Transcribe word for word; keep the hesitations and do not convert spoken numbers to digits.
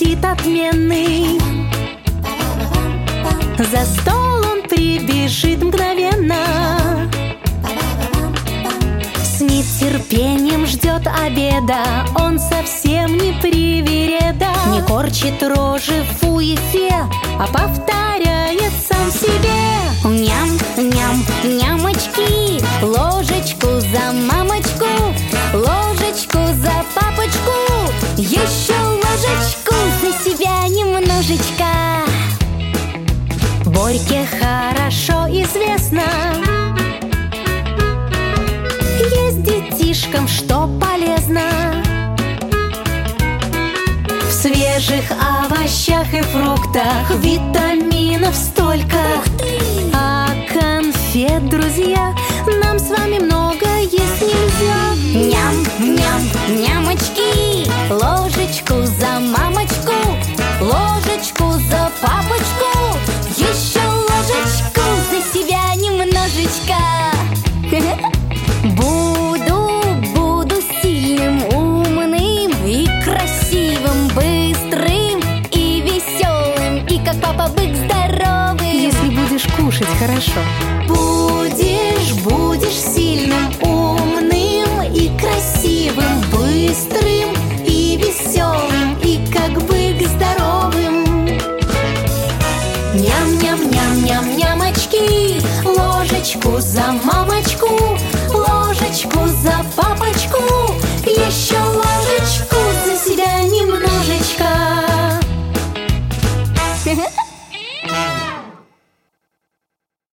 аппетит отменный. За стол он прибежит мгновенно, с нетерпением ждет обеда. Он совсем не привереда, не корчит рожи фу-и-фе, а повторяет сам себе: ням, ням, нямочки, ложечку за мамочку, ложечку за папочку, еще ложечку за себя немножечко. Борьке хорошо известно, есть детишкам что полезно. В свежих овощах и фруктах витаминов столько, а конфет, друзья, нам с вами много есть нельзя. Ням, ням, нямочки, ложечку за мамочку, ложечку за папочку, еще ложечку за себя немножечко. Буду, буду сильным, умным и красивым, быстрым и веселым, и как папа бык здоровым. Если будешь кушать хорошо. Будешь, будешь сильным, умным и красивым, быстрым и веселым, и как бык здоровым. Ням-ням-ням-ням-нямочки, ложечку за мамочку,